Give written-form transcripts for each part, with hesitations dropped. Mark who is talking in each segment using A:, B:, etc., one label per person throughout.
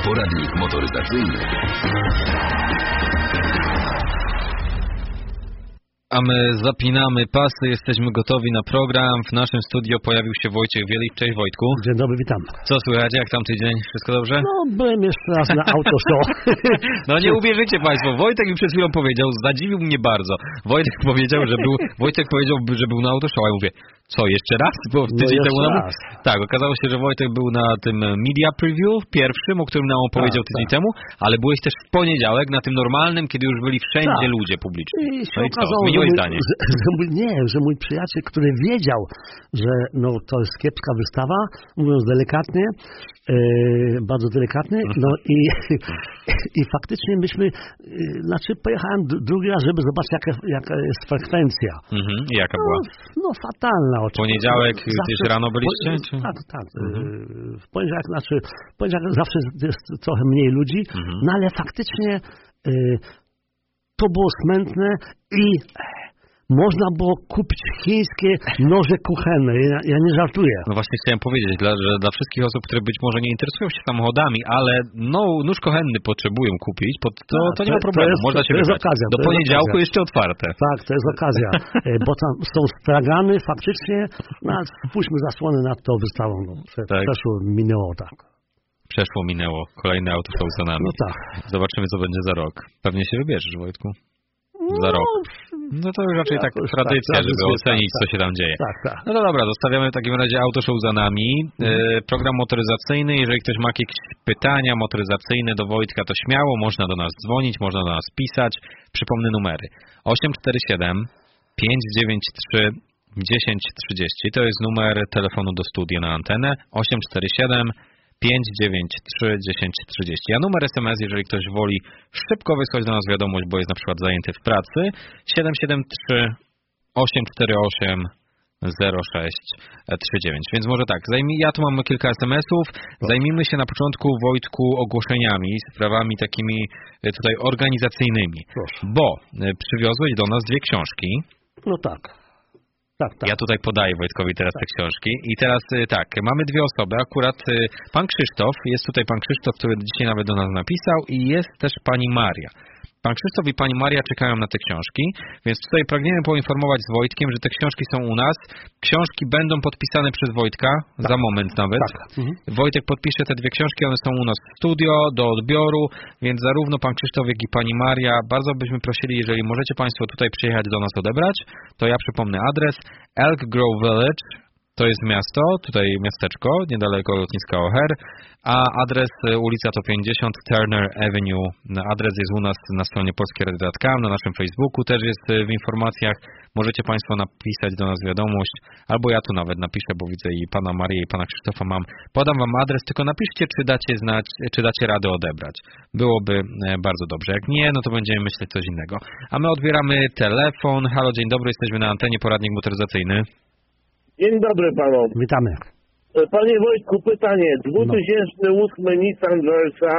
A: Poradnik motoryzacyjny.
B: A my zapinamy pasy, jesteśmy gotowi na program. W naszym studio pojawił się Wojciech Wielik. Cześć Wojtku.
C: Dzień dobry, witam.
B: Co słychać, jak tam tydzień? Wszystko dobrze?
C: No, byłem jeszcze raz na autoshow.
B: No nie uwierzycie Państwo, Wojtek mi przed chwilą powiedział, zadziwił mnie bardzo. Wojtek powiedział, że był na autoshow, a ja mówię, co, jeszcze raz? Bo tydzień temu
C: raz.
B: Tak, okazało się, że Wojtek był na tym media preview pierwszym, o którym nam opowiedział tydzień temu, ale byłeś też w poniedziałek na tym normalnym, kiedy już byli wszędzie ludzie publiczni.
C: I się okazało, że mój przyjaciel, który wiedział, że no, to jest kiepska wystawa, mówiąc delikatnie, bardzo delikatnie, no i faktycznie pojechałem drugi raz, żeby zobaczyć jaka jest frekwencja.
B: I jaka była?
C: No fatalna oczywiście.
B: Poniedziałek gdzieś rano byliście?
C: Tak. W poniedziałek, zawsze jest trochę mniej ludzi, no ale faktycznie to było smętne i można było kupić chińskie noże kuchenne. Ja nie żartuję.
B: No właśnie chciałem powiedzieć, że dla wszystkich osób, które być może nie interesują się samochodami, ale nóż kuchenny potrzebują kupić, to nie ma problemu. Można się wybrać.
C: Okazja,
B: do poniedziałku jeszcze otwarte.
C: Tak, to jest okazja. Bo tam są stragany faktycznie. Spójrzmy zasłony nad tą wystawą.
B: Przeszło, minęło. Kolejne autoshow za nami.
C: No tak.
B: Zobaczymy, co będzie za rok. Pewnie się wybierzesz, Wojtku. Za rok. No to już raczej tak tradycja, żeby ocenić, co się tam dzieje.
C: Tak.
B: No to dobra, zostawiamy w takim razie autoshow za nami. Program motoryzacyjny. Jeżeli ktoś ma jakieś pytania motoryzacyjne do Wojtka, to śmiało, można do nas dzwonić, można do nas pisać. Przypomnę numery. 847 593 1030. To jest numer telefonu do studia na antenę. 847 593 1030. A numer SMS, jeżeli ktoś woli szybko wysłać do nas wiadomość, bo jest na przykład zajęty w pracy, 773 848 0639. Więc może tak, ja tu mam kilka SMS-ów. Zajmijmy się na początku, Wojtku, ogłoszeniami, sprawami takimi tutaj organizacyjnymi.
C: Proszę.
B: Bo przywiozłeś do nas 2 książki.
C: No tak. Tak.
B: Ja tutaj podaję Wojtkowi teraz te książki. I teraz tak, mamy 2 osoby. Akurat pan Krzysztof, jest tutaj pan Krzysztof, który dzisiaj nawet do nas napisał i jest też pani Maria. Pan Krzysztof i pani Maria czekają na te książki, więc tutaj pragniemy poinformować z Wojtkiem, że te książki są u nas. Książki będą podpisane przez Wojtka, za moment nawet.
C: Tak.
B: Wojtek podpisze te 2 książki, one są u nas w studio, do odbioru, więc zarówno pan Krzysztof, jak i pani Maria, bardzo byśmy prosili, jeżeli możecie Państwo tutaj przyjechać do nas odebrać, to ja przypomnę adres Elk Grove Village. To jest miasto, tutaj miasteczko, niedaleko lotniska O'Hare, a adres ulica to 50 Turner Avenue. Adres jest u nas na stronie polskieradio.com, na naszym Facebooku też jest w informacjach. Możecie Państwo napisać do nas wiadomość, albo ja tu nawet napiszę, bo widzę i pana Marię, i pana Krzysztofa mam. Podam Wam adres, tylko napiszcie, czy dacie radę odebrać. Byłoby bardzo dobrze. Jak nie, no to będziemy myśleć coś innego. A my odbieramy telefon. Halo, dzień dobry, jesteśmy na antenie, poradnik motoryzacyjny.
D: Dzień dobry panom.
C: Witamy.
D: Panie Wojtku, pytanie. 2008 Nissan Versa.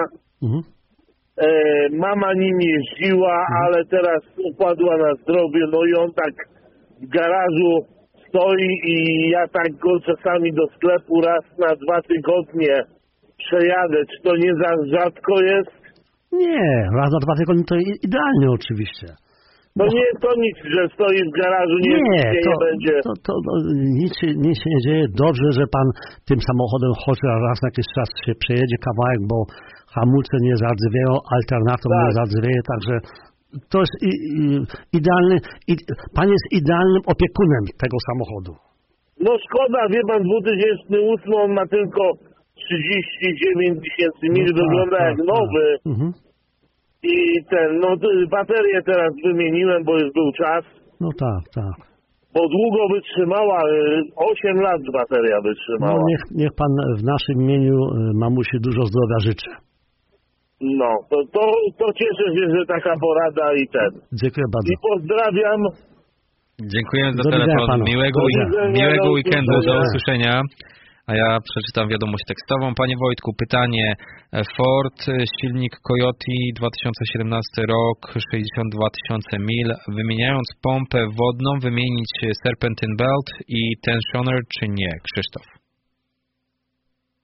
D: Mama nim jeździła, ale teraz upadła na zdrowiu. No i on tak w garażu stoi i ja tak go czasami do sklepu raz na 2 tygodnie przejadę. Czy to nie za rzadko jest?
C: Nie, raz na 2 tygodnie to idealnie oczywiście.
D: To nie to nic, że stoi w garażu, nie będzie.
C: Nic się nie dzieje. Dobrze, że pan tym samochodem choć raz na jakiś czas się przejedzie kawałek, bo hamulce nie zardzewieją, alternator nie zardzewieje, także to jest idealny. Pan jest idealnym opiekunem tego samochodu.
D: No szkoda, wie pan, 2008 on ma tylko 39 tysięcy mil, wygląda jak nowy. I baterię teraz wymieniłem, bo już był czas.
C: No tak.
D: Bo długo wytrzymała, 8 lat bateria wytrzymała.
C: No niech pan w naszym imieniu mamusi dużo zdrowia życzy.
D: No, to cieszę się, że taka porada i ten.
C: Dziękuję bardzo.
D: I pozdrawiam.
B: Dziękuję za telefon. Miłego weekendu, do usłyszenia. A ja przeczytam wiadomość tekstową. Panie Wojtku, pytanie. Ford, silnik Coyote, 2017 rok, 62 000 mil. Wymieniając pompę wodną, wymienić serpentine belt i tensioner, czy nie? Krzysztof.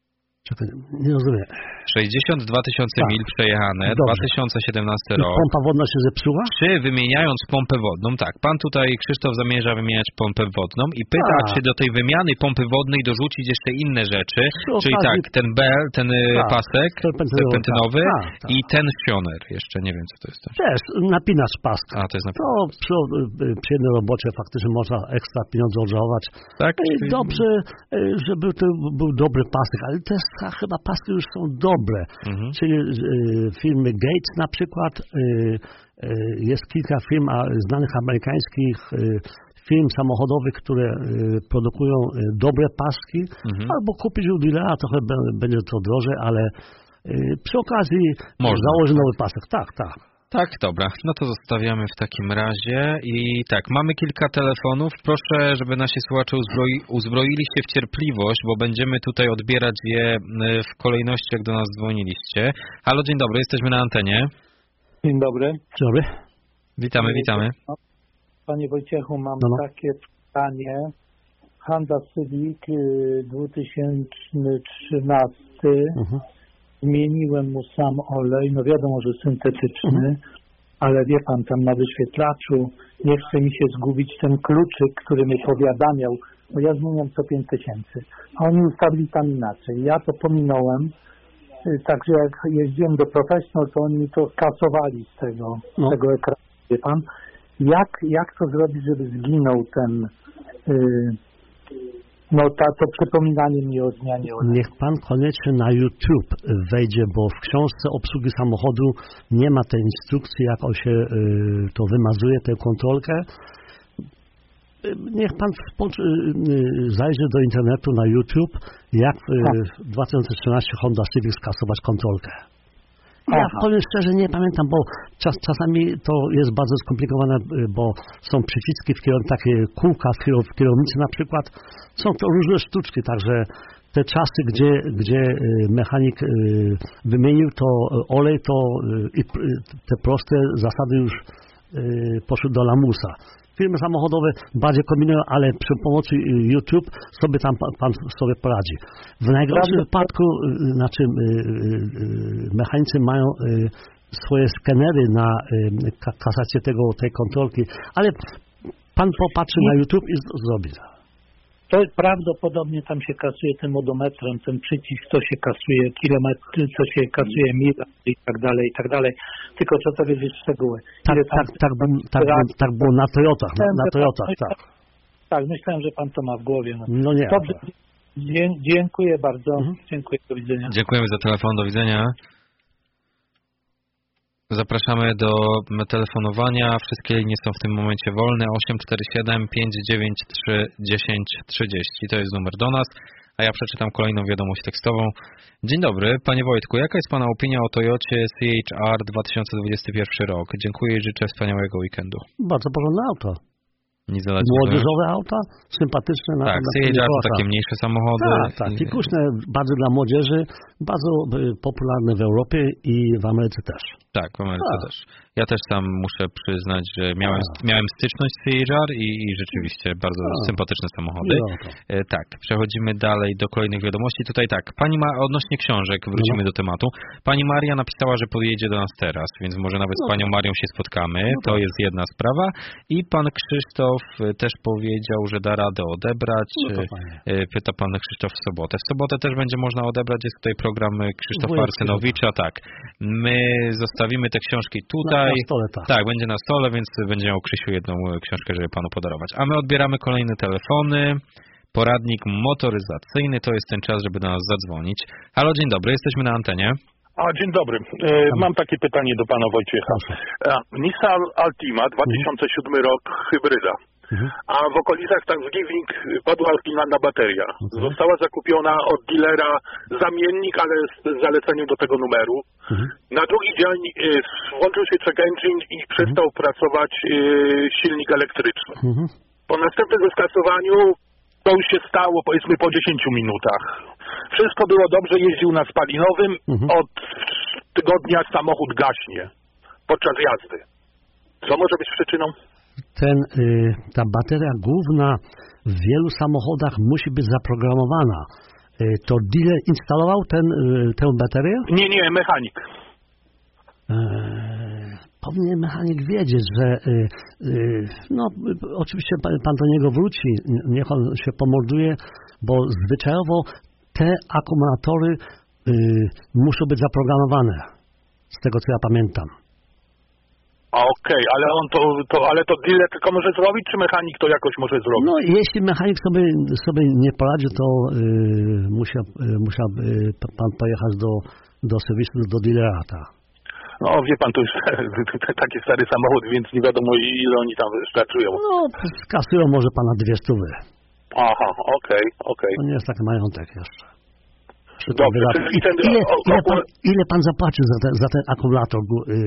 C: Czekaj, nie rozumiem.
B: 62 tysiące mil przejechane,
C: Dobrze.
B: 2017
C: I
B: rok.
C: pompa wodna się zepsuła?
B: Czy wymieniając pompę wodną, tak, pan tutaj, Krzysztof, zamierza wymieniać pompę wodną i pyta, czy do tej wymiany pompy wodnej dorzucić jeszcze inne rzeczy, czyli tak, ten bel, ten pasek serpentynowy i tensioner, jeszcze nie wiem, co to jest.
C: Też, napinasz pask.
B: A, to jest napinasz.
C: To przy jednej robocie faktycznie można ekstra pieniądze odżałować.
B: Tak?
C: Dobrze, żeby to był dobry pasek, ale też chyba paski już są dobre. Czyli firmy Gates na przykład, jest kilka firm znanych amerykańskich firm samochodowych, które produkują dobre paski, albo kupić u dealera, trochę będzie to drożej, ale przy okazji założy nowy pasek. Tak.
B: Tak, dobra. No to zostawiamy w takim razie. I tak, mamy kilka telefonów. Proszę, żeby nasi słuchacze uzbroili się w cierpliwość, bo będziemy tutaj odbierać je w kolejności, jak do nas dzwoniliście. Halo, dzień dobry, jesteśmy na antenie.
A: Dzień dobry.
C: Dzień dobry.
B: Witamy.
A: Panie Wojciechu, mam takie pytanie. Honda Civic 2013. Zmieniłem mu sam olej, no wiadomo, że syntetyczny, ale wie pan, tam na wyświetlaczu nie chce mi się zgubić ten kluczyk, który mi powiadamiał, bo ja zmieniam co 5000, a oni ustawili tam inaczej. Ja to pominąłem, także jak jeździłem do Professional, to oni mi to kasowali z tego ekranu, wie pan. Jak to zrobić, żeby zginął ten... to przypominanie mi o zmianie oleju.
C: Niech pan koniecznie na YouTube wejdzie, bo w książce obsługi samochodu nie ma tej instrukcji, jak on się to wymazuje, tę kontrolkę. Niech pan zajrzy do internetu na YouTube, jak w 2013 Honda Civic skasować kontrolkę. Ja powiem szczerze, nie pamiętam, bo czasami to jest bardzo skomplikowane, bo są przyciski, takie kółka w kierownicy na przykład. Są to różne sztuczki, także te czasy, gdzie mechanik wymienił to olej, to i te proste zasady już poszły do lamusa. Firmy samochodowe bardziej kombinują, ale przy pomocy YouTube sobie tam pan sobie poradzi. W najgorszym wypadku, mechanicy mają swoje skenery na kasację tej kontrolki, ale pan popatrzy na YouTube i zrobi to.
A: To prawdopodobnie tam się kasuje tym odometrem, ten przycisk, to się kasuje kilometry, co się kasuje mila i tak dalej. Tylko trzeba wiedzieć szczegóły.
C: Tak było na Toyotach. Tak.
A: Tak, myślałem, że pan to ma w głowie.
C: No nie.
A: Dobrze, dziękuję bardzo. Dziękuję, do widzenia.
B: Dziękujemy za telefon, do widzenia. Zapraszamy do telefonowania. Wszystkie linie są w tym momencie wolne. 847 593 1030 to jest numer do nas, a ja przeczytam kolejną wiadomość tekstową. Dzień dobry, panie Wojtku, jaka jest pana opinia o Toyocie CHR 2021 rok? Dziękuję i życzę wspaniałego weekendu.
C: Bardzo porządne auto.
B: Młodzieżowe
C: auta, sympatyczne.
B: Tak, CHR to takie mniejsze samochody.
C: Tak, fikuśne, bardzo dla młodzieży, bardzo popularne w Europie i w Ameryce też.
B: Tak, w Ameryce też. Ja też sam muszę przyznać, że miałem styczność z CHR i rzeczywiście bardzo sympatyczne samochody. Tak, przechodzimy dalej do kolejnych wiadomości. Tutaj tak, pani ma odnośnie książek, wrócimy do tematu. Pani Maria napisała, że podjedzie do nas teraz, więc może nawet z panią Marią się spotkamy. To jest jedna sprawa. I pan Krzysztof też powiedział, że da radę odebrać. Pyta pan Krzysztof w sobotę. W sobotę też będzie można odebrać, jest tutaj program Krzysztofa Arsynowicza. Tak, my zostawimy te książki tutaj.
C: Na stole,
B: tak, będzie na stole, więc będzie miał Krzysiu jedną książkę, żeby panu podarować. A my odbieramy kolejne telefony. Poradnik motoryzacyjny, to jest ten czas, żeby do nas zadzwonić. Halo, dzień dobry, jesteśmy na antenie.
E: Dzień dobry. Mam takie pytanie do pana Wojciecha. Nissan Altima, 2007 rok, hybryda. A w okolicach Thanksgiving padła oryginalna bateria. Została zakupiona od dealera zamiennik, ale z zaleceniem do tego numeru. Na drugi dzień włączył się check engine i przestał pracować silnik elektryczny. Po następnym skasowaniu to już się stało, powiedzmy, po 10 minutach. Wszystko było dobrze, jeździł na spalinowym. Od tygodnia samochód gaśnie podczas jazdy. Co może być przyczyną?
C: Ta bateria główna w wielu samochodach musi być zaprogramowana. To dealer instalował tę baterię?
E: Nie, mechanik.
C: Powinien mechanik wiedzieć, że no oczywiście pan do niego wróci, niech on się pomorduje, bo zwyczajowo te akumulatory muszą być zaprogramowane, z tego co ja pamiętam.
E: Okej, ale on ale to dealer tylko może zrobić, czy mechanik to jakoś może zrobić?
C: No jeśli mechanik sobie nie poradzi, to musiał pan pojechać do serwisu, do dealera.
E: No wie pan, to już taki stary samochód, więc nie wiadomo ile oni tam starczują.
C: No skasują może pana 200.
E: Aha, okej.
C: To nie jest taki majątek jeszcze.
E: Dobrze,
C: Ile pan zapłacił za ten akumulator?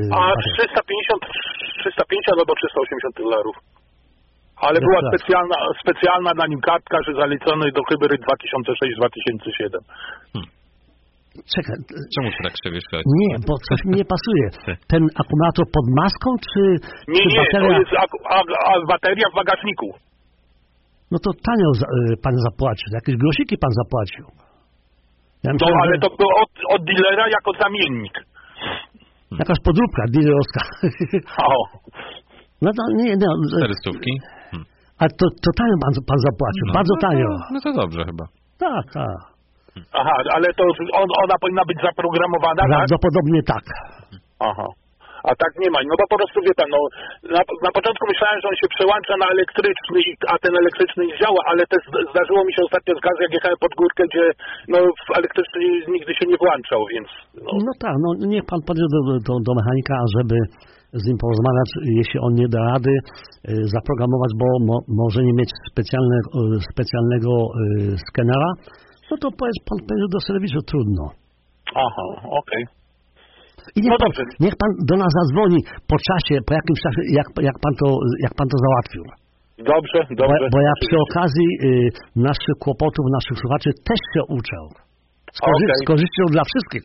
E: 350 albo $380. Ale była specjalna na nim kartka, że zalicony do hybryd 2006-2007.
C: Czekaj.
B: Czemu się tak krzywisz?
C: Nie, bo coś mi nie pasuje. Ten akumulator pod maską, czy bateria?
E: To jest bateria w bagażniku.
C: No to tanio pan zapłacił, jakieś grosiki pan zapłacił. Ja myślę,
E: ale to było od dealera jako zamiennik.
C: Jakaś podróbka dealerowska. No to nie.
B: 400.
C: A to tanio pan zapłacił, bardzo tanio.
B: No to dobrze chyba.
C: Tak.
E: Aha, ale to ona powinna być zaprogramowana,
C: prawdopodobnie tak?
E: Aha. A tak nie ma. No bo po prostu wie pan, na początku myślałem, że on się przełącza na elektryczny, a ten elektryczny nie działa, ale też zdarzyło mi się ostatnio z gazu, jak jechałem pod górkę, gdzie elektryczny nigdy się nie włączał, więc...
C: No tak, niech pan podejdzie do mechanika, żeby z nim porozmawiać, jeśli on nie da rady zaprogramować, bo może nie mieć specjalnego skenera, no to pan pojedzie do serwisu, trudno.
E: Aha, okej.
C: I niech pan do nas zadzwoni po czasie, po jakimś czasie, jak pan to załatwił.
E: Dobrze.
C: Bo ja przy okazji naszych kłopotów, naszych słuchaczy też się uczę. Z korzyścią dla wszystkich.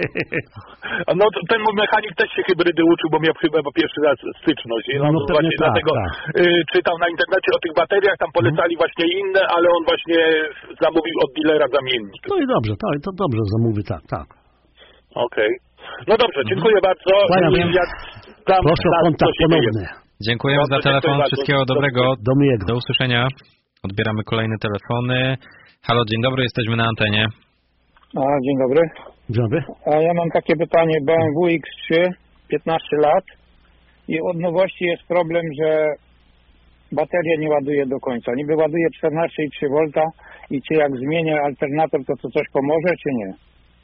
E: No ten mój mechanik też się hybrydy uczył, bo miał chyba pierwszy raz styczność. Właśnie dlatego czytał na internecie o tych bateriach, tam polecali właśnie inne, ale on właśnie zamówił od dealera zamiennik.
C: No i dobrze, to dobrze zamówi, tak.
E: Okej. No dobrze, dziękuję bardzo.
C: Proszę o kontakt ponowny.
B: Dziękujemy za telefon, wszystkiego dobrego.
C: Do
B: usłyszenia. Odbieramy kolejne telefony. Halo, dzień dobry, jesteśmy na antenie.
A: Dzień dobry.
C: Dzień dobry.
A: Ja mam takie pytanie. BMW X3, 15 lat i od nowości jest problem, że bateria nie ładuje do końca. Niby ładuje 14,3 V i czy jak zmienię alternator, to coś pomoże, czy nie?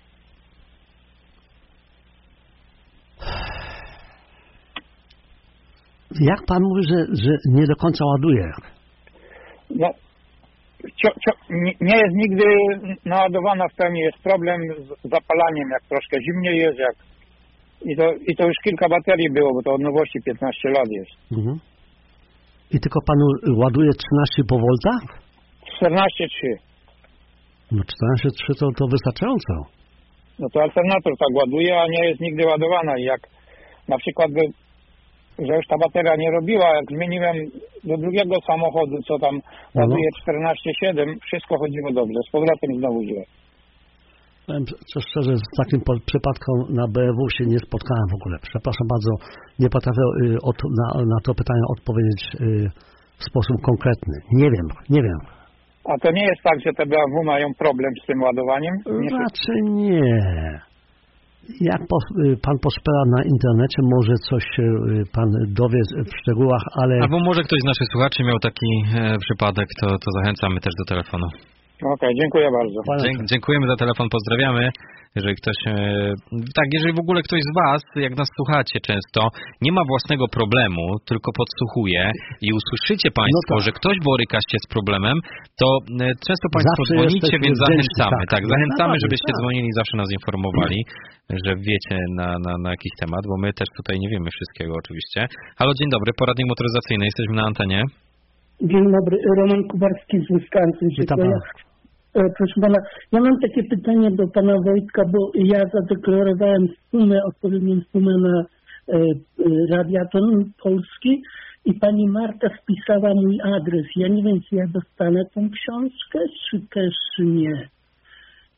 C: Jak pan mówi, że nie do końca ładuje?
A: No, nie jest nigdy naładowana w pełni. Jest problem z zapalaniem, jak troszkę zimniej jest. I to już kilka baterii było, bo to od nowości 15 lat jest.
C: Mhm. I tylko panu ładuje 13,5 V?
A: 14,3.
C: No 14,3 to wystarczająco.
A: No to alternator tak ładuje, a nie jest nigdy ładowana. I jak na przykład że już ta bateria nie robiła, jak zmieniłem do drugiego samochodu, co tam ładuje 14,7, wszystko chodziło dobrze, z powrotem znowu źle.
C: Powiem szczerze, z takim przypadkiem na BMW się nie spotkałem w ogóle. Przepraszam bardzo, nie potrafię na to pytanie odpowiedzieć w sposób konkretny. Nie wiem.
A: A to nie jest tak, że te BMW mają problem z tym ładowaniem?
C: Raczej nie. Jak pan poszpera na internecie, może coś pan dowie w szczegółach, ale...
B: Albo może ktoś z naszych słuchaczy miał taki przypadek, to zachęcamy też do telefonu.
A: Okej, dziękuję bardzo.
B: Dziękujemy za telefon, pozdrawiamy. Jeżeli ktoś, jeżeli w ogóle ktoś z Was, jak nas słuchacie często, nie ma własnego problemu, tylko podsłuchuje i usłyszycie Państwo, że ktoś boryka się z problemem, to często Państwo dzwonicie, więc zachęcamy. Zachęcamy, żebyście dzwonili, zawsze nas informowali, że wiecie na jakiś temat, bo my też tutaj nie wiemy wszystkiego oczywiście. Halo, dzień dobry, poradnik motoryzacyjny, jesteśmy na antenie.
F: Dzień dobry, Roman Kubarski z Wisconsin. Proszę pana, ja mam takie pytanie do pana Wojtka, bo ja zadeklarowałem odpowiednią sumę na Radiaton Polski i pani Marta wpisała mój adres. Ja nie wiem, czy ja dostanę tą książkę, czy też nie.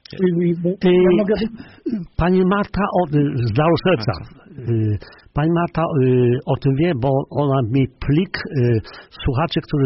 C: Pani Marta z Daru Serca. Pani Marta o tym wie, bo ona mi plik słuchaczy, którzy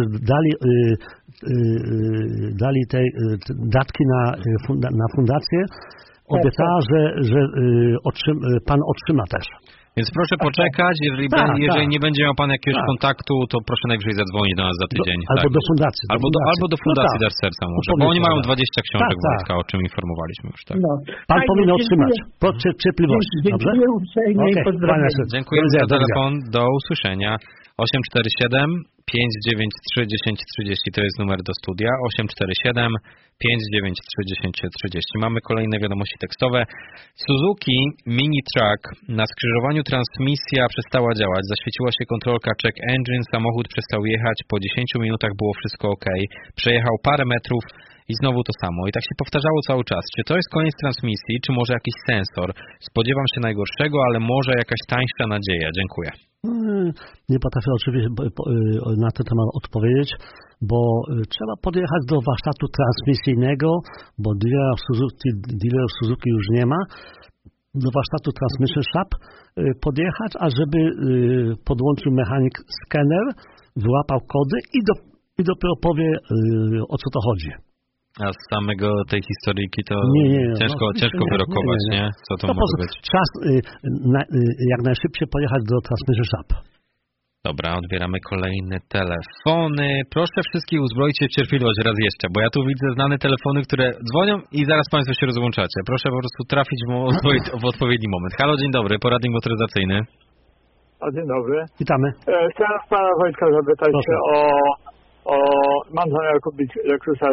C: dali te datki na fundację, obiecała, że pan otrzyma też.
B: Więc proszę poczekać, jeżeli nie będzie miał pan jakiegoś kontaktu, to proszę najwyżej zadzwonić do nas za tydzień.
C: Albo do fundacji.
B: Albo do fundacji Dar Serca może, bo oni mają 20 książek Wojtka, o czym informowaliśmy już. Tak.
C: Pan powinien otrzymać. Cierpliwości. Dobrze?
B: Dziękujemy za telefon. Do usłyszenia. 847 593 1030 to jest numer do studia. 847 593 1030. Mamy kolejne wiadomości tekstowe. Suzuki Mini Truck. Na skrzyżowaniu transmisja przestała działać. Zaświeciła się kontrolka check engine. Samochód przestał jechać. Po 10 minutach było wszystko ok. Przejechał parę metrów i znowu to samo. I tak się powtarzało cały czas. Czy to jest koniec transmisji, czy może jakiś sensor? Spodziewam się najgorszego, ale może jakaś tańsza nadzieja. Dziękuję.
C: Nie potrafię oczywiście na ten temat odpowiedzieć, bo trzeba podjechać do warsztatu transmisyjnego, bo dealerów Suzuki już nie ma. Do warsztatu Transmission Shop podjechać, a żeby podłączył mechanik skener, wyłapał kody i dopiero powie, o co to chodzi.
B: A z samego tej historyjki to ciężko wyrokować, nie? Co to może być?
C: Czas jak najszybciej pojechać do Transmission Shop.
B: Dobra, odbieramy kolejne telefony. Proszę wszystkich uzbroić się w cierpliwość raz jeszcze, bo ja tu widzę znane telefony, które dzwonią i zaraz Państwo się rozłączacie. Proszę po prostu trafić w odpowiedni moment. Halo, dzień dobry, poradnik motoryzacyjny.
G: Dzień dobry.
C: Witamy.
G: Chciałem pana Wojtka zapytać się mam zamiar kupić Lexusa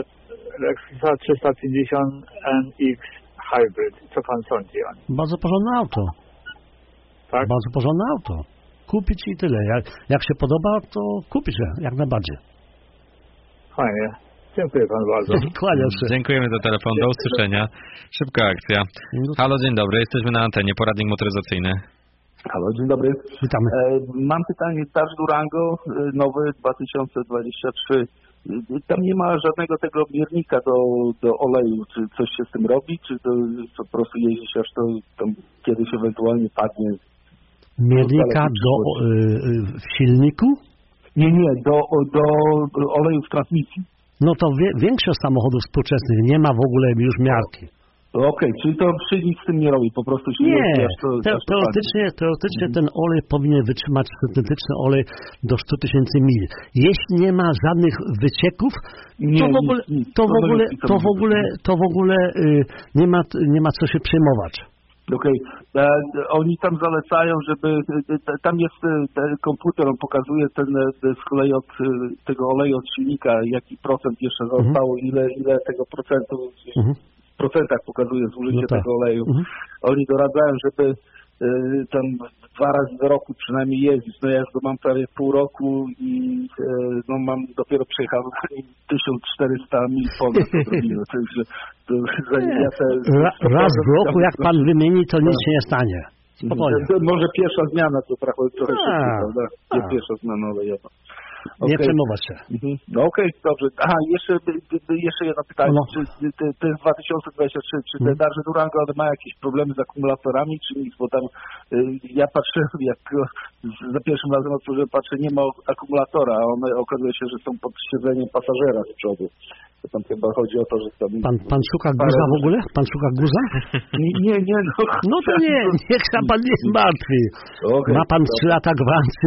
G: 350 NX Hybrid. Co pan sądzi o nim?
C: Bardzo porządne auto.
G: Tak?
C: Bardzo porządne auto. Kupić i tyle. Jak się podoba, to kupić jak najbardziej.
G: Fajnie. Dziękuję panu bardzo.
C: Kłaniam się.
B: Dziękujemy za telefon. Do usłyszenia. Szybka akcja. Halo, dzień dobry. Jesteśmy na antenie. Poradnik motoryzacyjny.
H: Halo, dzień dobry.
C: Witamy.
H: Mam pytanie. Dodge Durango, nowy 2023. Tam nie ma żadnego tego miernika do oleju. Czy coś się z tym robi? Czy to po prostu jeździć, aż to tam kiedyś ewentualnie padnie?
C: Miernika w silniku?
H: Nie, do oleju w transmisji.
C: No to większość samochodów współczesnych nie ma w ogóle już miarki.
H: Okej, czyli to silnik z tym nie robi, po prostu się
C: nie. Teoretycznie ten olej powinien wytrzymać syntetyczny olej do 100 000 mil. Jeśli nie ma żadnych wycieków, to w ogóle nie ma co się przejmować.
H: Okej. Oni tam zalecają, żeby tam jest ten komputer, on pokazuje z kolei od tego oleju od silnika, jaki procent jeszcze zostało, ile tego procentu w procentach pokazuje zużycie tego oleju. Oni doradzają, żeby tam 2 razy do roku przynajmniej jeździć. No ja już go mam prawie pół roku i mam dopiero przejechał 1400 mil ponad to zrobiłem.
C: Raz w roku jak pan wymieni, to nic się nie stanie. Spokojnie.
H: Może pierwsza zmiana to trochę szybciej, prawda? Nie pierwsza zmiana olejowa.
C: Nie przejmować się.
H: No okej, dobrze. Aha, jeszcze jedno pytanie. No. Czy to jest 2023, czy te Dodge Durango ma jakieś problemy z akumulatorami, czy nic? Bo tam ja patrzę, jak za pierwszym razem otworzyłem, patrzę, nie ma akumulatora, a one okazuje się, że są pod siedzeniem pasażera z przodu. To tam chyba chodzi o to, że tam...
C: Pan szuka guza w ogóle? Pan szuka guza?
H: Nie.
C: No to niech się pan nie zmartwi. Okay, ma pan 3 lata gwarancji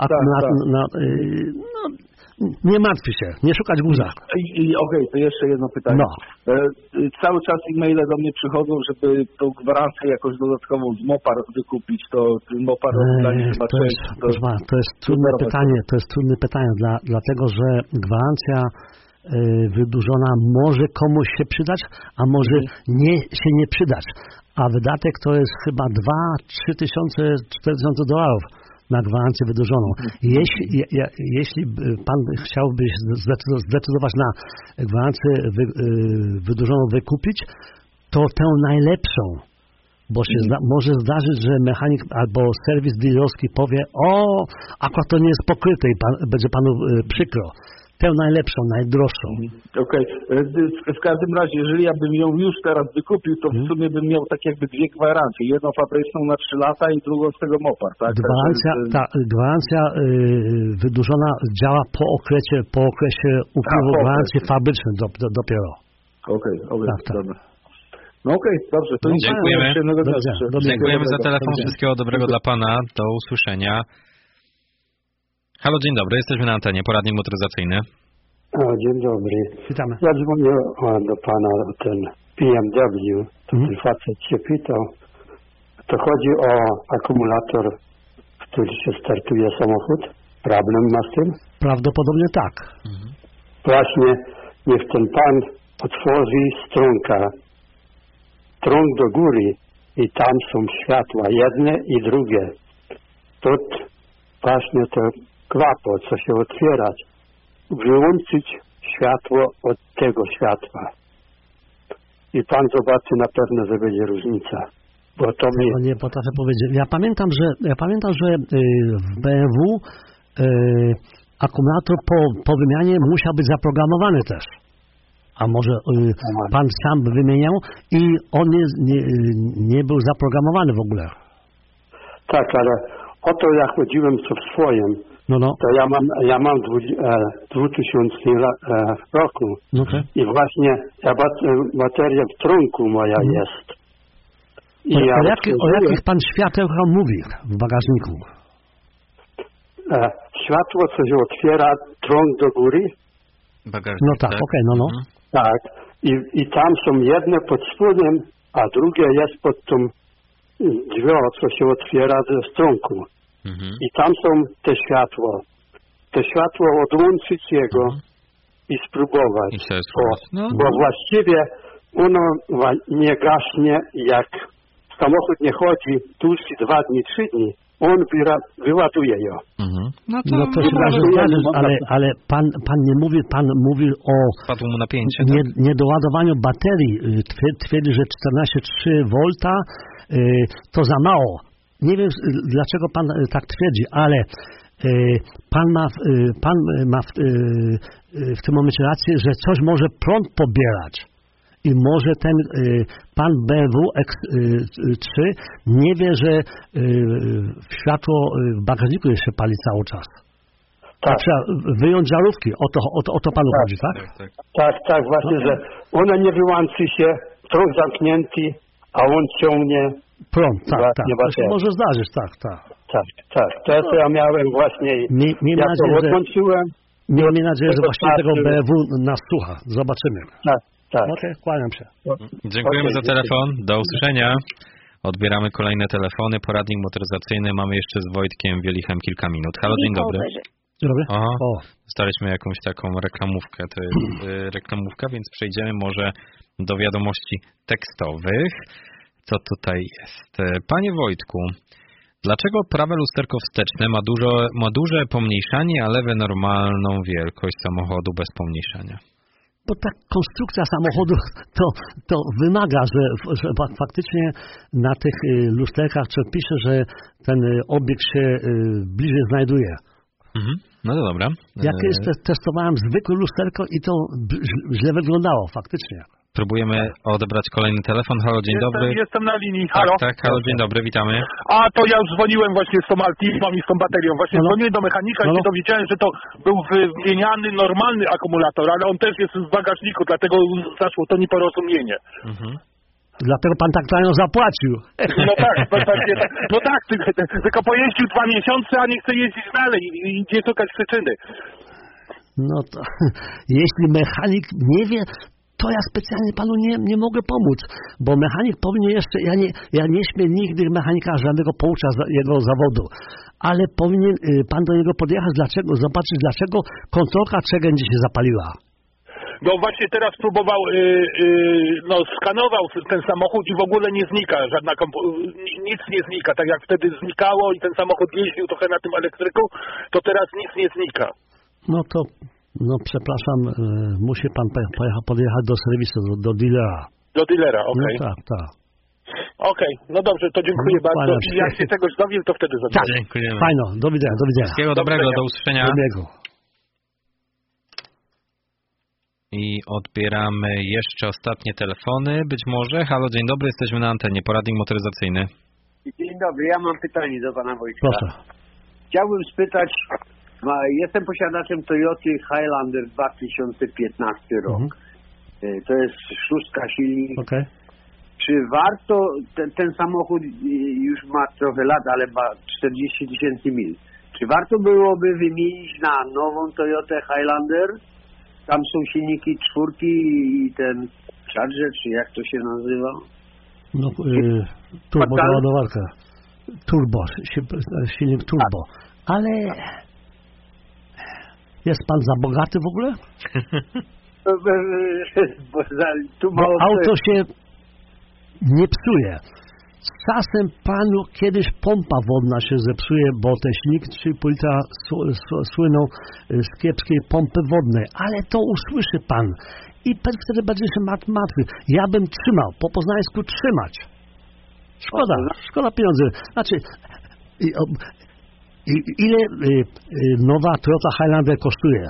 C: nie martwi się, nie szukać guza.
H: Okej, to jeszcze jedno pytanie. Cały czas e-maile do mnie przychodzą, żeby tą gwarancję jakoś dodatkową z Mopar wykupić, to Mopar
C: to jest trudne pytanie, dlatego że gwarancja wydłużona może komuś się przydać, a może się nie przydać. A wydatek to jest chyba 2-3 tysiące, $4,000 na gwarancję wydłużoną. Jeśli pan chciałby zdecydować na gwarancję wydłużoną wykupić, to tę najlepszą, bo się może zdarzyć, że mechanik albo serwis dealerski powie, akurat to nie jest pokryte i będzie panu przykro. Tę najlepszą, najdroższą.
H: Okej. W każdym razie, jeżeli ja bym ją już teraz wykupił, to w sumie bym miał tak jakby dwie gwarancje. Jedną fabryczną na 3 lata i drugą z tego MOPA, tak?
C: Gwarancja wydłużona działa po okresie upływu gwarancji fabrycznej dopiero.
H: Okej,
C: tak.
H: dobra. No dobrze. To
B: dziękujemy. Dziękujemy za telefon.
C: Dobrze.
B: Wszystkiego dobrego dla pana. Do usłyszenia. Halo, dzień dobry. Jesteśmy na antenie. Poradnik motoryzacyjny.
I: Dzień dobry.
C: Witamy.
I: Ja dzwonię do pana o ten BMW. Ten facet się pytał. To chodzi o akumulator, który się startuje samochód? Problem ma z tym?
C: Prawdopodobnie tak.
I: Właśnie niech ten pan otworzy strunkę. Trąg do góry i tam są światła, jedne i drugie. To właśnie to klapo, co się otwierać, wyłączyć światło od tego światła. I pan zobaczy na pewno, że będzie różnica. Bo to
C: nie potrafię powiedzieć. Ja pamiętam, że w BMW akumulator po wymianie musiał być zaprogramowany też. A może pan sam wymieniał i on nie był zaprogramowany w ogóle.
I: Tak, ale o to ja chodziłem co w swoim. To ja mam 2000 roku.
C: Okay.
I: I właśnie bateria w trunku moja jest.
C: O jakich pan światełkach mówi w bagażniku?
I: Światło, co się otwiera, trąg do góry.
B: Bagażnik,
C: no tak, okej.
I: Tak. I tam są jedne pod spodem, a drugie jest pod tą drzwią, co się otwiera ze strunku. I tam są te światło. Te światło odłączyć jego i spróbować. Bo właściwie ono nie gaśnie, jak samochód nie chodzi dłuższy 2 dni, 3 dni. On wyładuje ją.
C: No to się może zdarzyć, ale pan nie mówi, pan mówi o
B: spadło mu napięcie,
C: niedoładowaniu baterii. Twierdzi, że 14,3 V to za mało. Nie wiem, dlaczego pan tak twierdzi, ale pan ma w tym momencie rację, że coś może prąd pobierać. I może ten pan BMW X3 nie wie, że światło w bagażniku jeszcze pali cały czas.
I: Tak.
C: Trzeba wyjąć żarówki. O to panu chodzi, tak?
I: Tak, właśnie, że ona nie wyłączy się, trąg zamknięty, a on ciągnie
C: prąd, tak. To się może zdarzyć, tak.
I: To ja miałem właśnie, ja to odłączyłem.
C: Miejmy nadzieję, że właśnie tego BMW nas słucha. Zobaczymy.
I: Tak.
C: Okej, kłaniam się.
B: Dziękujemy za telefon. Do usłyszenia. Odbieramy kolejne telefony. Poradnik motoryzacyjny. Mamy jeszcze z Wojtkiem Wielichem kilka minut. Halo, dzień dobry.
C: Dzień dobry.
B: Dostaliśmy jakąś taką reklamówkę. To jest reklamówka, więc przejdziemy może do wiadomości tekstowych. Co tutaj jest? Panie Wojtku, dlaczego prawe lusterko wsteczne ma duże pomniejszanie, a lewe normalną wielkość samochodu bez pomniejszania?
C: Bo ta konstrukcja samochodu to wymaga, że faktycznie na tych lusterkach pisze, że ten obiekt się bliżej znajduje.
B: No to dobra.
C: Ja kiedyś testowałem zwykłe lusterko i to źle wyglądało faktycznie.
B: Próbujemy odebrać kolejny telefon. Halo, dzień dobry.
E: Jestem na linii. Halo?
B: Tak, halo, dzień dobry, witamy.
E: A to ja już dzwoniłem właśnie z tą Altimą i z tą baterią. Właśnie dzwoniłem do mechanika i się dowiedziałem, że to był wymieniany normalny akumulator, ale on też jest w bagażniku, dlatego zaszło to nieporozumienie.
C: Dlatego pan tak tanio zapłacił.
E: No tak, tylko pojeździł 2 miesiące, a nie chce jeździć dalej i idzie szukać przyczyny.
C: No to jeśli mechanik nie wie, to ja specjalnie panu nie mogę pomóc, bo mechanik powinien jeszcze, ja nie śmiem nigdy mechanika żadnego pouczać jego zawodu, ale powinien pan do niego podjechać, zobaczyć dlaczego kontrolka przeglądzie się zapaliła.
E: No właśnie teraz próbował, skanował ten samochód i w ogóle nie znika, nic nie znika, tak jak wtedy znikało i ten samochód jeździł trochę na tym elektryku, to teraz nic nie znika.
C: No przepraszam, musi pan podjechać do serwisu, do dealera.
E: Do dealera, okej.
C: No tak.
E: Okej, no dobrze, to dziękuję bardzo. I jak się czegoś dowiem, to wtedy zadzwonię.
B: Dziękujemy.
C: Fajno, do widzenia.
B: Wszystkiego dobrego, do usłyszenia.
C: Dobrego.
B: odbieramy jeszcze ostatnie telefony, być może. Halo, dzień dobry, jesteśmy na antenie, poradnik motoryzacyjny.
J: Dzień dobry, ja mam pytanie do pana Wojtka.
C: Proszę.
J: Chciałbym spytać, jestem posiadaczem Toyoty Highlander 2015 rok. To jest 6 silnik.
C: Okay.
J: Czy warto, ten samochód już ma trochę lat, ale ma 40 000 mil. Czy warto byłoby wymienić na nową Toyotę Highlander? Tam są silniki 4 i ten Charger, czy jak to się nazywa?
C: No, turbo ładowarka. Turbo, silnik turbo. Ale jest pan za bogaty w ogóle?
J: Bo
C: auto się nie psuje. Z czasem panu kiedyś pompa wodna się zepsuje, bo te silniki 3,5 litra słyną z kiepskiej pompy wodnej, ale to usłyszy pan i wtedy będzie się martwy. Ja bym trzymał, po poznańsku trzymać. Szkoda pieniędzy. Znaczy, ile nowa Toyota Highlander kosztuje?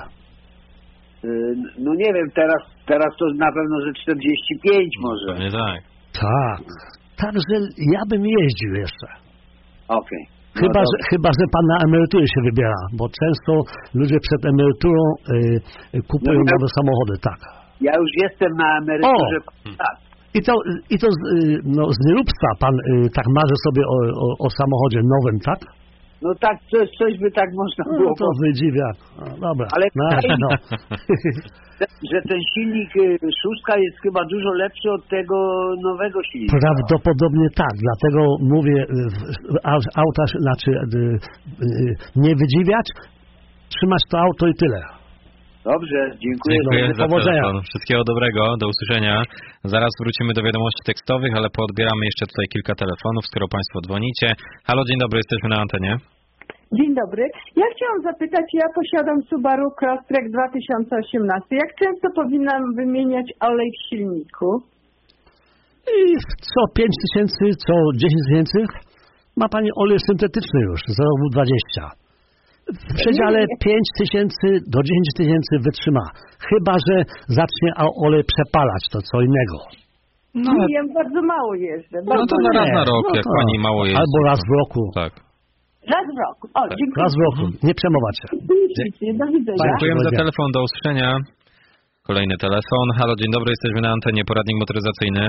J: No nie wiem, teraz to na pewno ze 45 może.
B: Nie tak.
C: Tak. Także ja bym jeździł jeszcze.
J: Okej.
C: Chyba, że pan na emeryturę się wybiera, bo często ludzie przed emeryturą kupują nowe samochody, tak.
J: Ja już jestem na emeryturze. Tak.
C: I to z nieróbstwa pan tak marzy sobie o samochodzie nowym, tak?
J: No tak, coś by tak można było.
C: No to wydziwia. Dobra.
J: Ale że ten silnik 6 jest chyba dużo lepszy od tego nowego silnika.
C: Prawdopodobnie tak, dlatego mówię, auta, znaczy nie wydziwiać, trzymać to auto i tyle.
J: Dobrze, dziękuję.
B: Dziękuję za telefon. Wszystkiego dobrego, do usłyszenia. Zaraz wrócimy do wiadomości tekstowych, ale poodbieramy jeszcze tutaj kilka telefonów, skoro Państwo dzwonicie. Halo, dzień dobry, jesteśmy na antenie.
K: Dzień dobry. Ja chciałam zapytać, ja posiadam Subaru Crosstrek 2018. Jak często powinnam wymieniać olej w silniku?
C: I co 5 000, co 10 000 ma Pani olej syntetyczny już, za rok 20. W przedziale 5 000 do 10 000 wytrzyma. Chyba że zacznie olej przepalać, to co innego.
K: No, ja bardzo mało jeżdżę.
B: No to raz na rok, jak Pani mało jeździ.
C: Albo raz w roku.
B: Tak.
K: Raz w roku. O,
C: tak.
K: Dziękuję.
C: Raz w roku. Nie przejmować się.
K: Do widzenia.
B: Dziękujemy za telefon, do usłyszenia. Kolejny telefon. Halo, dzień dobry, jesteśmy na antenie, poradnik motoryzacyjny.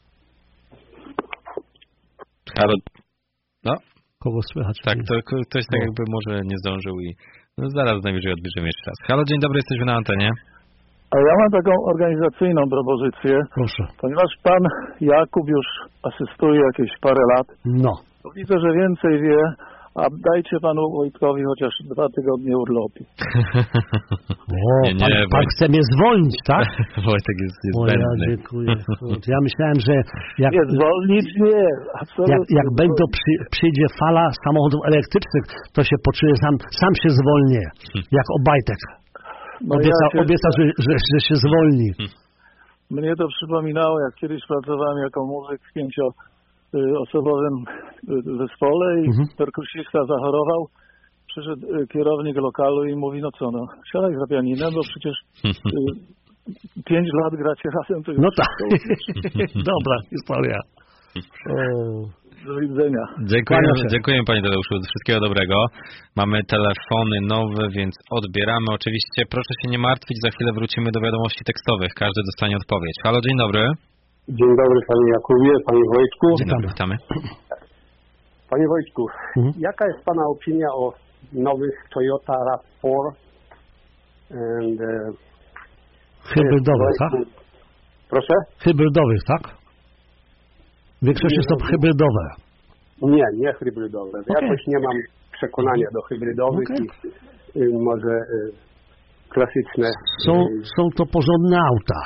B: Halo. No.
C: Kogo słychać?
B: Tak, to ktoś tak jakby może nie zdążył i zaraz najwyżej odbierzemy jeszcze raz. Halo, dzień dobry, jesteśmy na antenie.
G: A ja mam taką organizacyjną propozycję.
C: Proszę.
G: Ponieważ pan Jakub już asystuje jakieś parę lat.
C: No.
G: To widzę, że więcej wie, a dajcie panu Wojtkowi chociaż 2 tygodnie urlopu.
C: Pan chce mnie zwolnić, tak?
B: Wojtek jest zbędny.
C: Ja dziękuję. Ja myślałem, że jak...
G: Nie zwolnić, nie.
C: Jak będą przyjdzie fala samochodów elektrycznych, to się poczuje, sam się zwolnię. Jak Obajtek. Obiecał, że się zwolni.
G: Mnie to przypominało, jak kiedyś pracowałem jako muzyk w 5-osobowym zespole i perkusista zachorował. Przyszedł kierownik lokalu i mówi, no co, siadaj za pianinem, bo przecież 5 lat gracie razem. To
C: no tak. Dobra historia.
G: Do widzenia.
B: Dziękujemy Panie Tadeuszu. Wszystkiego dobrego. Mamy telefony nowe, więc odbieramy. Oczywiście proszę się nie martwić, za chwilę wrócimy do wiadomości tekstowych. Każdy dostanie odpowiedź. Halo, dzień dobry.
I: Dzień dobry Panie Jakubie, Panie Wojtku.
B: Dzień dobry, witamy.
I: Panie Wojtku, jaka jest Pana opinia o nowych Toyota RAV4 and
C: hybrydowych, tak?
I: Proszę?
C: Hybrydowych, tak? Większość są hybrydowe.
I: Nie hybrydowe. Jakoś nie mam przekonania do hybrydowych i może klasyczne.
C: Są to porządne auta.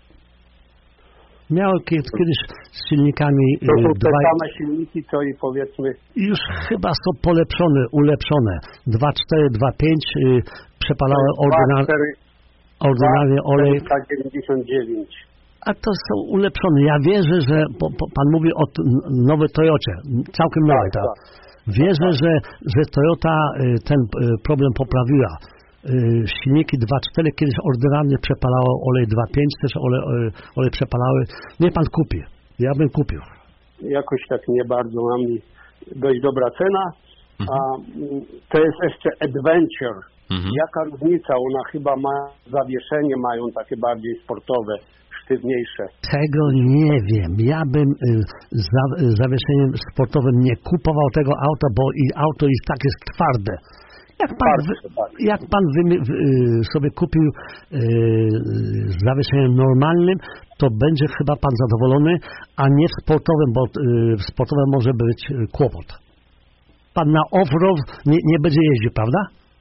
C: Miały kiedyś z silnikami...
I: To są te same silniki, co i powiedzmy...
C: Już chyba są ulepszone. 2.4, 2.5 przepalały ordynarny olej.
I: 99.
C: A to są ulepszone. Ja wierzę, że pan mówi o nowej Toyocie, całkiem nowej. Tak. Wierzę, że Toyota ten problem poprawiła. silniki 2.4 kiedyś ordynarnie przepalało, olej 2.5 też olej przepalały. Niech pan kupi. Ja bym kupił.
I: Jakoś tak nie bardzo mam dość dobra cena, a to jest jeszcze Adventure. Jaka różnica? Ona chyba ma zawieszenie, mają takie bardziej sportowe, sztywniejsze.
C: Tego nie wiem. Ja bym zawieszeniem sportowym nie kupował tego auta, bo i auto i tak jest twarde. Jak pan sobie kupił z zawieszeniem normalnym, to będzie chyba pan zadowolony, a nie w sportowym, bo w sportowym może być kłopot. Pan na off-road nie będzie jeździł, prawda?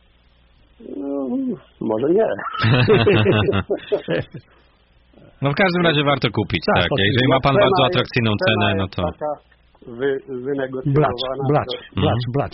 I: Może nie.
B: No w każdym razie warto kupić, tak. Jeżeli ma pan bardzo atrakcyjną cenę, no to...
I: Wynegocjowana.
C: Blacz.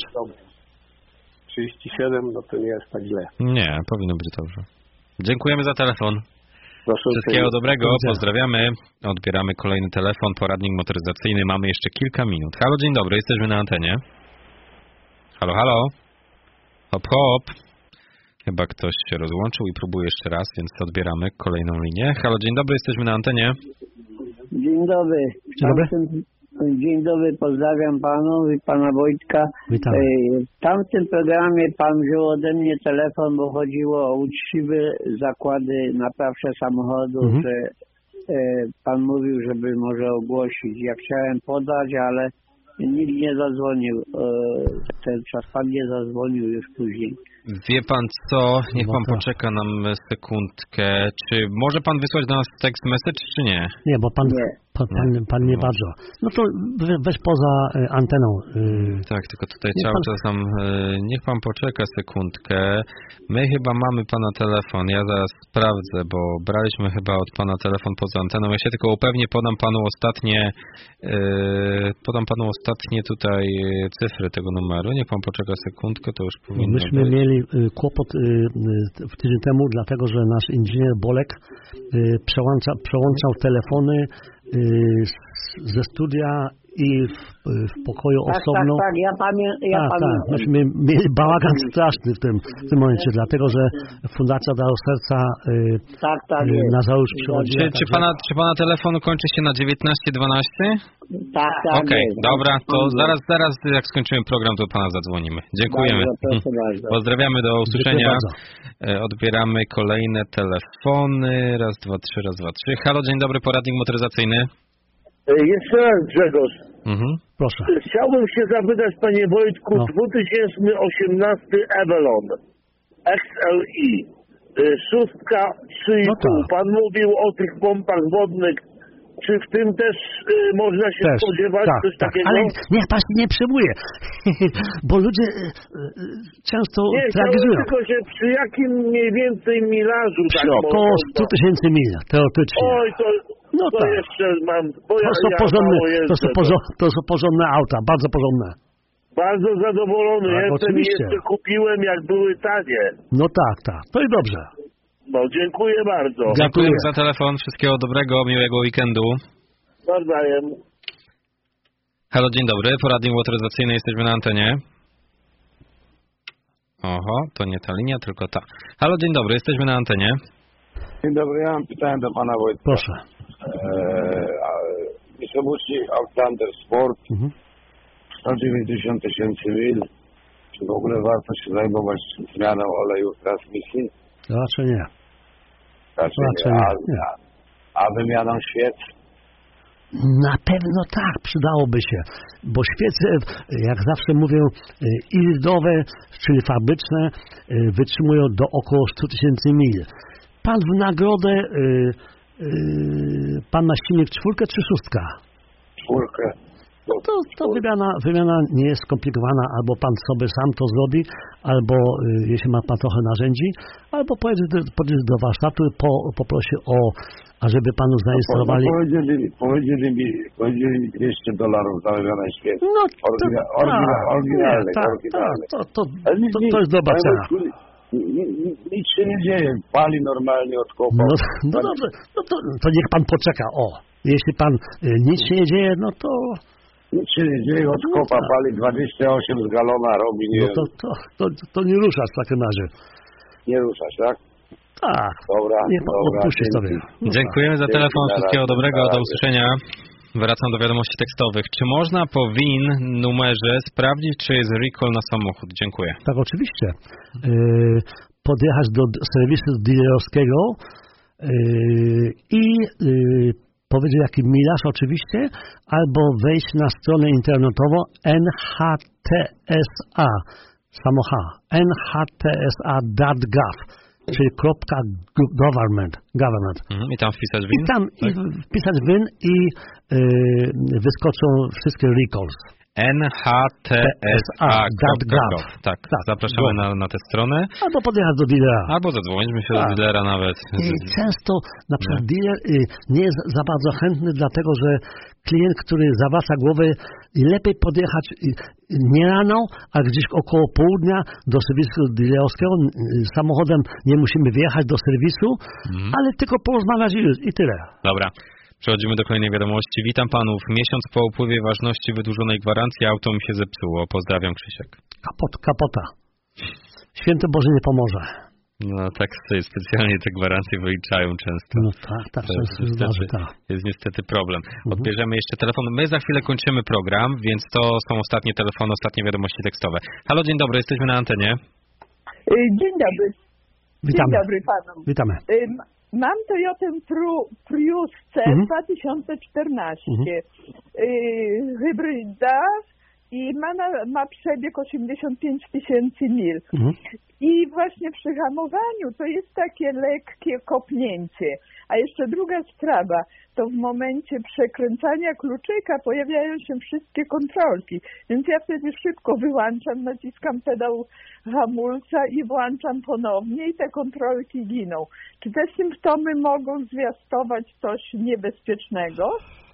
I: 37, no to nie jest tak źle.
B: Nie, powinno być dobrze. Dziękujemy za telefon.
I: Proszę
B: Wszystkiego dobrego, pozdrawiamy. Odbieramy kolejny telefon, poradnik motoryzacyjny. Mamy jeszcze kilka minut. Halo, dzień dobry, jesteśmy na antenie. Halo, halo. Hop, hop. Chyba ktoś się rozłączył i próbuje jeszcze raz, więc odbieramy kolejną linię. Halo, dzień dobry, jesteśmy na antenie.
J: Dzień dobry. Dzień dobry, pozdrawiam panów i pana Wojtka.
C: Witam.
J: W tamtym programie pan wziął ode mnie telefon, bo chodziło o uczciwe zakłady naprawcze samochodów, że pan mówił, żeby może ogłosić. Ja chciałem podać, ale nikt nie zadzwonił. Ten czas pan nie zadzwonił już później.
B: Wie pan co? Niech pan poczeka nam sekundkę. Czy może pan wysłać do nas text message, czy nie?
C: Nie, bo pan nie bardzo. No to weź poza anteną.
B: Tak, tylko tutaj cały czas nam... Niech pan poczeka sekundkę. My chyba mamy pana telefon. Ja zaraz sprawdzę, bo braliśmy chyba od pana telefon poza anteną. Ja się tylko upewnię, podam panu ostatnie tutaj cyfry tego numeru. Niech pan poczeka sekundkę, to już powinno
C: Myśmy mieli kłopot w tydzień temu, dlatego że nasz inżynier Bolek przełączał telefony ze studia i w pokoju osobno.
J: Tak, ja pamiętam.
C: Myśmy mieli bałagan straszny w tym momencie, dlatego że Fundacja Dar Serca na Załusz przychodziła.
B: Czy pana telefon kończy się na 1912?
J: Tak.
B: Okej, dobra, to zaraz jak skończymy program, to pana zadzwonimy. Dziękujemy.
J: Bardzo.
B: Pozdrawiamy, do usłyszenia. Odbieramy kolejne telefony. Raz, dwa, trzy. Halo, dzień dobry, poradnik motoryzacyjny.
D: Jeszcze raz, Grzegorz.
C: Proszę.
D: Chciałbym się zapytać, panie Wojtku, 2018 Avalon XLI, 6,3,5. Pan mówił o tych pompach wodnych. Czy w tym też można się spodziewać coś takiego?
C: Ale niech pan się nie przejmuje, bo ludzie często tragizują.
D: Tylko się przy jakim mniej więcej milażu...
C: Około 100 000 mil, teoretycznie.
D: Oj, to jeszcze mam...
C: To są porządne auta, bardzo porządne.
D: Bardzo zadowolony jestem
C: oczywiście.
D: I jeszcze kupiłem, jak były tanie.
C: No tak, to i dobrze.
D: No, dziękuję bardzo.
B: Dziękuję za telefon. Wszystkiego dobrego, miłego weekendu.
D: Nawzajem.
B: Halo, dzień dobry. Poradnik motoryzacyjny, jesteśmy na antenie. Oho, to nie ta linia, tylko ta. Halo, dzień dobry, jesteśmy na antenie.
L: Dzień dobry, ja mam pytanie do pana Wojtka.
C: Proszę.
L: Mitsubishi Outlander Sport, 190 000 mil. Czy w ogóle warto się zajmować zmianą oleju transmisji?
C: Raczej nie.
L: Raczej nie. A wymianą świec?
C: Na pewno tak, przydałoby się, bo świece, jak zawsze mówię, ilidowe, czyli fabryczne, wytrzymują do około 100 000 mil. Pan w nagrodę, pan ma silnik 4 czy 6?
L: 4.
C: No to wymiana nie jest skomplikowana, albo pan sobie sam to zrobi, albo jeśli ma pan trochę narzędzi, albo pojedzie do warsztatu, poprosi ażeby panu zainstalowali...
L: Powiedzieli mi $200 za wymianę świec.
C: No
L: oryginalny.
C: To jest dobra cena.
L: Nic się nie dzieje, pali normalnie od kopa.
C: No dobrze, to niech pan poczeka, Jeśli pan nic się nie dzieje, no to...
L: Nic się nie dzieje, od kopa pali 28 z galona, robi, nie
C: to nie ruszasz w takim razie.
L: nie ruszać, tak?
C: Tak.
L: Dobra,
C: odpuścisz sobie.
B: Dziękujemy za telefon, wszystkiego dobrego, do usłyszenia. Wracam do wiadomości tekstowych. Czy można po VIN numerze sprawdzić, czy jest recall na samochód? Dziękuję.
C: Tak, oczywiście. Podjechać do serwisu dealerskiego i powiedzieć, jaki milaż oczywiście, albo wejść na stronę internetową NHTSA, samocha, nhtsa.gov, czyli .government.
B: I tam wpisać VIN?
C: I tam wpisać VIN i wyskoczą wszystkie recalls.
B: nhtsa.gov. Tak, zapraszamy na tę stronę.
C: Albo podjechać do dealera.
B: Albo zadzwonić, myślę, do dealera nawet.
C: I często na przykład dealer nie jest za bardzo chętny, dlatego że klient, który zawraca głowę, lepiej podjechać nie rano, a gdzieś około południa do serwisu dealerowskiego. Samochodem nie musimy wjechać do serwisu, ale tylko porozmawiać i tyle.
B: Dobra. Przechodzimy do kolejnej wiadomości. Witam panów. Miesiąc po upływie ważności wydłużonej gwarancji auto mi się zepsuło. Pozdrawiam, Krzysiek.
C: Kapota. Święty Boże nie pomoże.
B: No tak, specjalnie te gwarancje wyliczają często.
C: No tak,
B: jest niestety problem. Odbierzemy jeszcze telefon. My za chwilę kończymy program, więc to są ostatnie telefony, ostatnie wiadomości tekstowe. Halo, dzień dobry, jesteśmy na antenie.
M: Dzień dobry.
C: Witamy.
M: Dzień dobry panom.
C: Witamy.
M: Mam Toyotę Prius C 2014. Hybryda i ma przebieg 85 000 mil. I właśnie przy hamowaniu to jest takie lekkie kopnięcie. A jeszcze druga sprawa, to w momencie przekręcania kluczyka pojawiają się wszystkie kontrolki. Więc ja wtedy szybko wyłączam, naciskam pedał hamulca i włączam ponownie i te kontrolki giną. Czy te symptomy mogą zwiastować coś niebezpiecznego?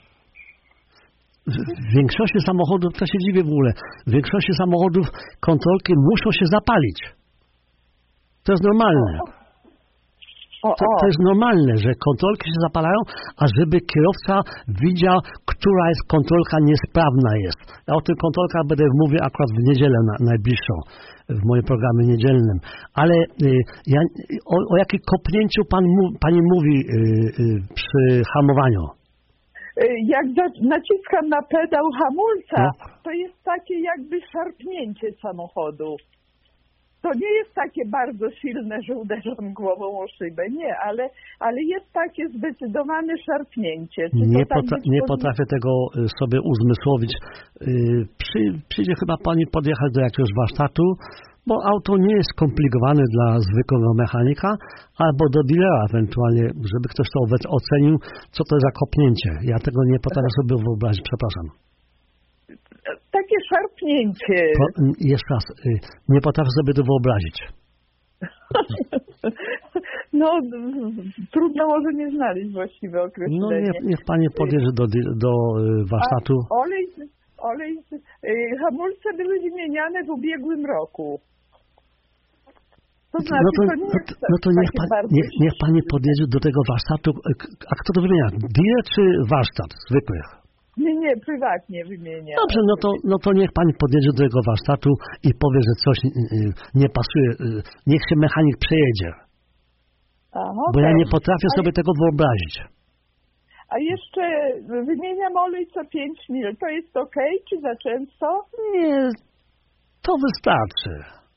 C: W większości samochodów, to się dziwię w ogóle, w większości samochodów kontrolki muszą się zapalić. To jest normalne. To jest normalne, że kontrolki się zapalają, a żeby kierowca widział, która jest kontrolka niesprawna jest. Ja o tych kontrolkach będę mówił akurat w niedzielę najbliższą, w moim programie niedzielnym. Ale o jakim kopnięciu pani mówi przy hamowaniu?
M: Jak naciskam na pedał hamulca, to jest takie jakby szarpnięcie samochodu. To nie jest takie bardzo silne, że uderzam głową o szybę, nie, ale jest takie zdecydowane szarpnięcie.
C: Nie potrafię tego sobie uzmysłowić. Przyjdzie chyba pani podjechać do jakiegoś warsztatu, bo auto nie jest skomplikowane dla zwykłego mechanika, albo do dealera ewentualnie, żeby ktoś to ocenił, co to jest za kopnięcie. Ja tego nie potrafię sobie wyobrazić, przepraszam.
M: Takie szarpnięcie.
C: Jeszcze raz, nie potrafię sobie to wyobrazić.
M: No, trudno może nie znaleźć właściwe określenie.
C: No, niech pani podjedzie do warsztatu.
M: Hamulce były wymieniane w ubiegłym roku. To znaczy,
C: niech pani podjedzie do tego warsztatu. A kto to wymienia? Dealer czy warsztat zwykły?
M: Nie, prywatnie wymienia.
C: Dobrze, no to niech pani podjedzie do tego warsztatu i powie, że coś nie pasuje. Niech się mechanik przejedzie. Bo ja nie potrafię sobie tego wyobrazić.
M: A jeszcze wymieniam olej co 5 mil. To jest okej, czy za często?
C: Nie, to wystarczy.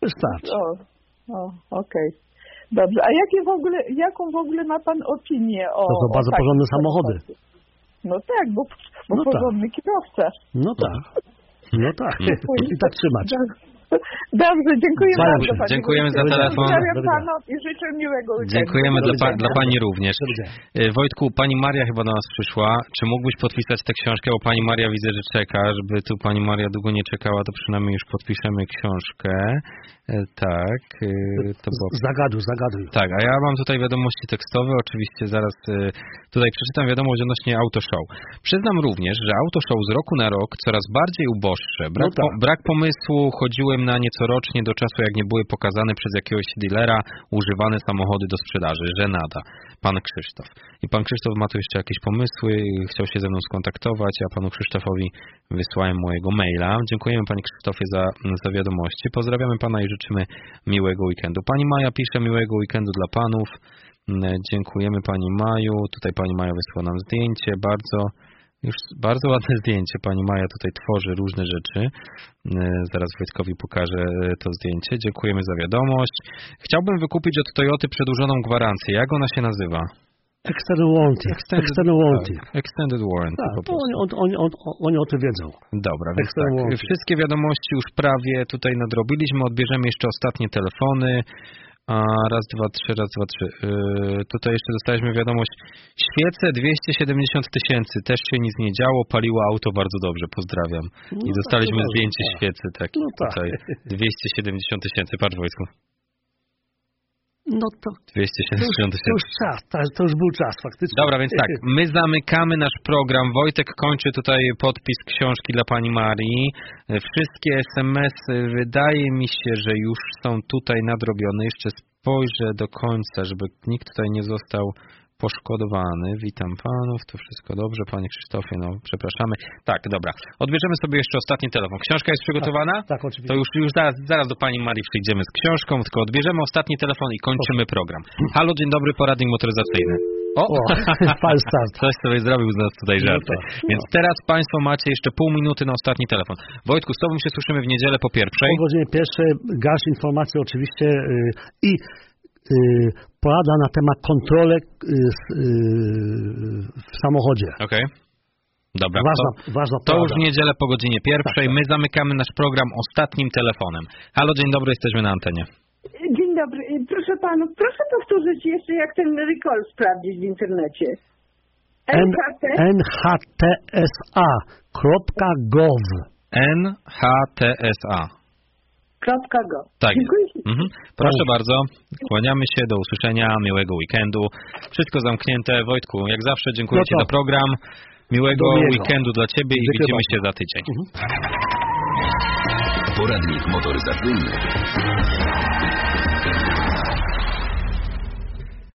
M: Okej. Dobrze. A jaką w ogóle ma pan opinię o...
C: To są bardzo porządne samochody.
M: No tak, bo porządny kierowca.
C: No tak. I tak trzymać.
M: Dobrze, dziękuję bardzo.
B: Dziękujemy za telefon.
M: Pozdrawiam pana i życzę miłego weekendu.
B: Dziękujemy dla pani również. Wojtku, pani Maria chyba do nas przyszła. Czy mógłbyś podpisać tę książkę? Bo pani Maria widzę, że czeka. Żeby tu pani Maria długo nie czekała, to przynajmniej już podpiszemy książkę. Tak. To było...
C: Zagaduj.
B: Tak, a ja mam tutaj wiadomości tekstowe. Oczywiście zaraz tutaj przeczytam wiadomość odnośnie Autoshow. Przyznam również, że Autoshow z roku na rok coraz bardziej uboższe. Brak pomysłu, chodziłem Jeździłem na nie corocznie do czasu, jak nie były pokazane przez jakiegoś dealera używane samochody do sprzedaży. Żenada. Pan Krzysztof. I pan Krzysztof ma tu jeszcze jakieś pomysły, chciał się ze mną skontaktować, a panu Krzysztofowi wysłałem mojego maila. Dziękujemy panie Krzysztofie za wiadomości. Pozdrawiamy pana i życzymy miłego weekendu. Pani Maja pisze miłego weekendu dla panów. Dziękujemy pani Maju. Tutaj pani Maja wysłała nam zdjęcie. Bardzo ładne zdjęcie. Pani Maja tutaj tworzy różne rzeczy. Zaraz Wojtkowi pokażę to zdjęcie. Dziękujemy za wiadomość. Chciałbym wykupić od Toyoty przedłużoną gwarancję. Jak ona się nazywa?
C: Extended warranty.
B: Extended warranty.
C: Tak, oni o tym wiedzą.
B: Dobra, więc tak. Wszystkie wiadomości już prawie tutaj nadrobiliśmy. Odbierzemy jeszcze ostatnie telefony. Raz, dwa, trzy. Tutaj jeszcze dostaliśmy wiadomość. Świece 270 000. Też się nic nie działo. Paliło auto bardzo dobrze. Pozdrawiam. I dostaliśmy zdjęcie świecy. Tutaj. 270 000. Patrz, Wojtku.
C: No to
B: 270 000.
C: To już czas, to już był czas faktycznie.
B: Dobra, więc tak, my zamykamy nasz program. Wojtek kończy tutaj podpis książki dla pani Marii. Wszystkie SMS-y wydaje mi się, że już są tutaj nadrobione. Jeszcze spojrzę do końca, żeby nikt tutaj nie został poszkodowany. Witam panów, to wszystko dobrze, panie Krzysztofie, no przepraszamy. Tak, dobra. Odbierzemy sobie jeszcze ostatni telefon. Książka jest przygotowana?
C: Tak, oczywiście.
B: To już zaraz do pani Marii przyjdziemy z książką, tylko odbierzemy ostatni telefon i kończymy program. Halo, dzień dobry, poradnik motoryzacyjny.
C: Coś
B: sobie zrobił z nas tutaj żarty. Więc teraz państwo macie jeszcze pół minuty na ostatni telefon. Wojtku, z tobą się słyszymy w niedzielę po pierwszej.
C: Po godzinie pierwszej, garść informacji oczywiście i porada na temat kontroli w samochodzie.
B: Okej. Dobra,
C: ważna
B: to już w niedzielę po godzinie pierwszej. My zamykamy nasz program ostatnim telefonem. Halo, dzień dobry, jesteśmy na antenie.
K: Dzień dobry. Proszę panów, proszę powtórzyć jeszcze, jak ten recall sprawdzić w internecie.
C: nhtsa.gov
B: nhtsa.gov. Tak. Proszę bardzo, kłaniamy się, do usłyszenia, miłego weekendu. Wszystko zamknięte. Wojtku, jak zawsze dziękuję ci za program. Miłego weekendu dla ciebie i widzimy się za tydzień.
N: Poradnik motoryzacyjny